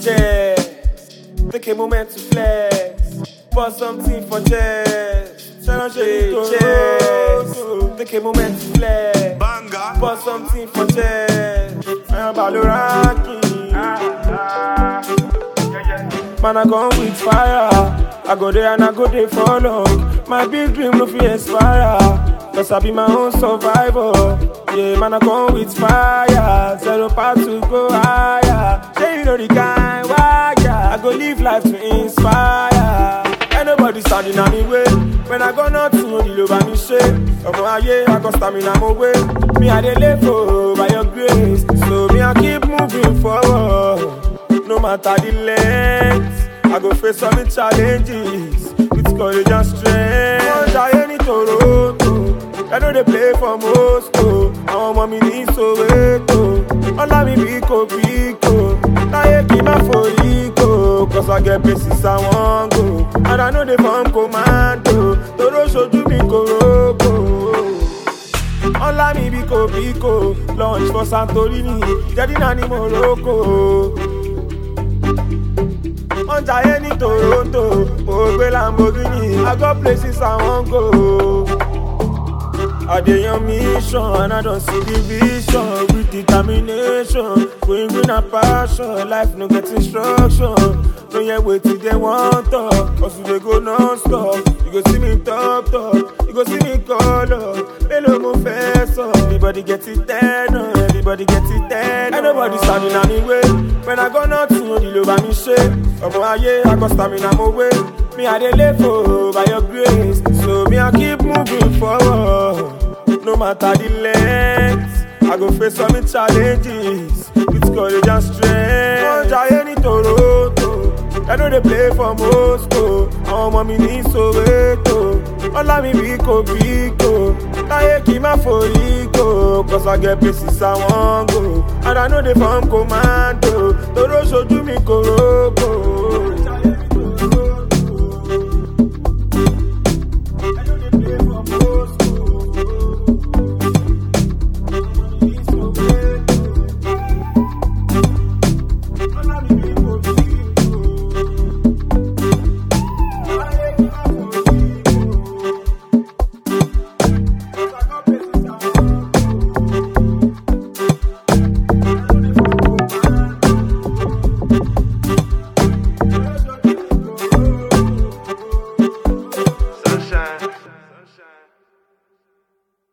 chest. Take a moment to flex. Pour something for chest. Chest. Take a moment to flex. Banga. Pour something for chest. I'm Baloraki. Man, I go with fire. I go there and I go there for long. My big dream no fit expire. Cause I be my own survivor. Yeah, man, I go with fire. Zero part to go higher. Say you know the kind wire. I go live life to inspire. Ain't nobody standing on me way. When I go nothing, the love by me shake. Come on, yeah, I go stamina my way. Me I dey live for by your grace. So me I keep moving forward. No matter the length, I go face all the challenges with courage and strength. One giant in Toronto, I know they play for Moscow. I want mommy in Soweto. All me Pico Pico. Now you keep my Foico. Cause I get places I want go. And I know they from commando. Toro show you me Koroko. All me Pico Pico. Launch for Santorini. Daddy Nani Morocco. On giant in Toronto, Ogbe Lamborghini. I got places I won't go. I dey on mission and I don't see the vision. With determination, going green and passion. Life no get instruction. No yeah wait till they want talk. Cause we dey go non-stop. You go see me top. You go see me color. Hello mo fessor. Everybody get it ten. Everybody get it ten. Ain't nobody standing on me way. When I go nothing, the love by me shake. Come on, yeah, I got stamina my way. Me I dey live for by your grace. So me I keep moving forward. No matter the length, I go face all the challenges with courage and strength. One giant in Toronto, I know they play for Moscow. I want mommy in Soweto. All me Pico Pico. Now you keep my Foico. Cause I get places I want go. And I know they from commando. Toro show you me Koroko.